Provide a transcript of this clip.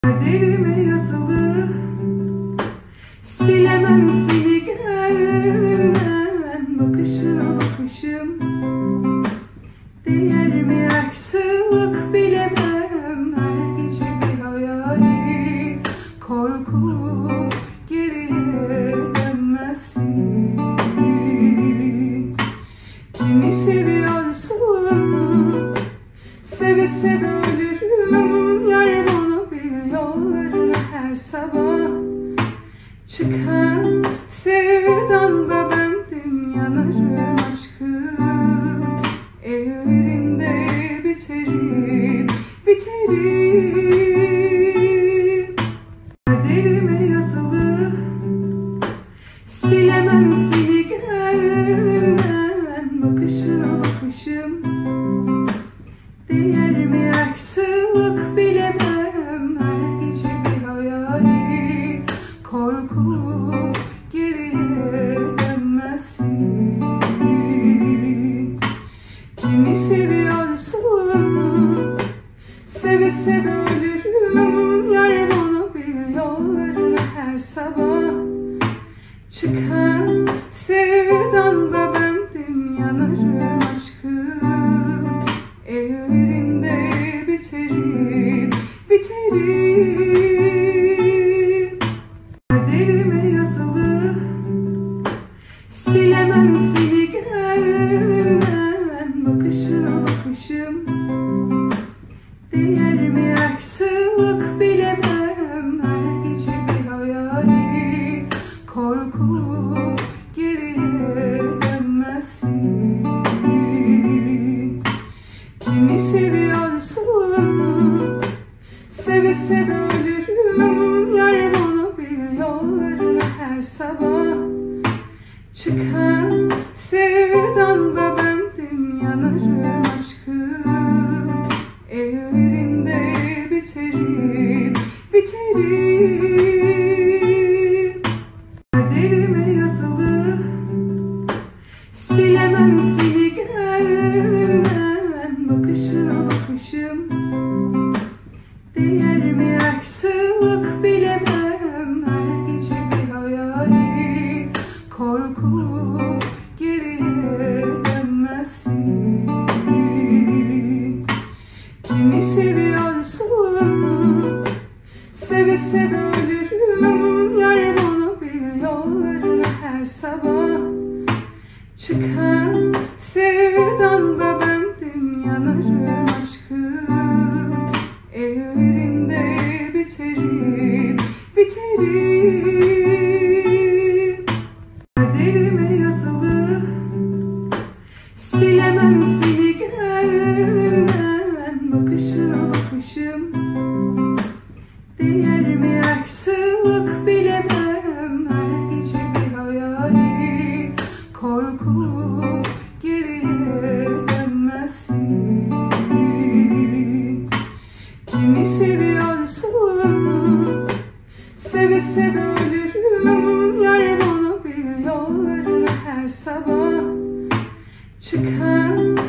Kaderime yazılı, silemem seni gönlümden. Bakışına bakışım değer mi artık bilemem. Her gece bir hayali korku, geriye dönmezsin. Kimi seviyorsun, seve seve ölürüm. Yar bunu bil, yollarına her sabah çıkan sevdanda bendim. Yanarım aşkım, ellerinde biterim, biterim. Kaderime yazılı, silemem seni gönlümden. Bakışına bakışım değer mi artık bilemem. Her gece bir hayali korku, geriye dönmezsin. Kimi seviyorsun, seve seve ölürüm. Yar bunu bil, yollarına her sabah çıkan sevdanda bendim. Yanarım aşkım, ellerinde biterim, biterim. Kaderime yazılı, silemem seni gönlümden. Bakışına bakışım değer mi artık bilemem. Her gece bir hayali korku, geriye dönmezsin. Kimi seviyorsun, seve seve ölürüm. Yar bunu bil, yollarına her sabah çıkan sevdanda bendim. Yanarım aşkım, ellerinde biterim, biterim. Kaderime yazılı, silemem seni gönlümden. Bakışına bakışım değer mi artık bilemem. Her gece bir hayali korku, geriye dönmezsin. Kimi seviyorsun, seve seve ölürüm. Yar bunu bil, yollarına her sabah çıkan sevdanda bendim. Yanarım aşkım, ellerinde biterim, biterim. Kaderime yazılı, silemem seni gönlümden. Bakışına bakışım değer mi artık bilemem. Her gece bir hayali korku, geriye dönmezsin. Kimi seviyorsun, seve seve ölürüm. Yar bunu bil, yollarına her sabah çıkan